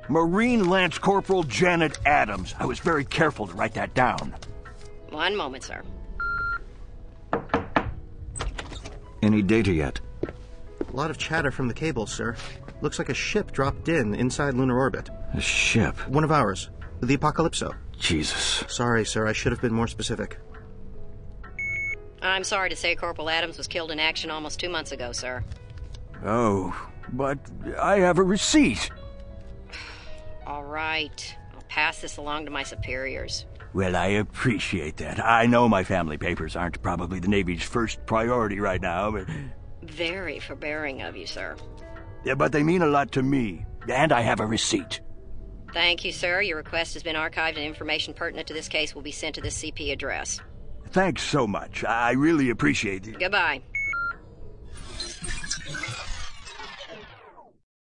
Marine Lance Corporal Janet Adams. I was very careful to write that down. One moment, sir. Any data yet? A lot of chatter from the cables, sir. Looks like a ship dropped in inside lunar orbit. A ship? One of ours. The Apocalypso. Jesus. Sorry, sir. I should have been more specific. I'm sorry to say Corporal Adams was killed in action almost 2 months ago, sir. Oh, but I have a receipt. All right. I'll pass this along to my superiors. Well, I appreciate that. I know my family papers aren't probably the Navy's first priority right now, but... Very forbearing of you, sir. Yeah, but they mean a lot to me, and I have a receipt. Thank you, sir. Your request has been archived and information pertinent to this case will be sent to this CP address. Thanks so much. I really appreciate it. Goodbye.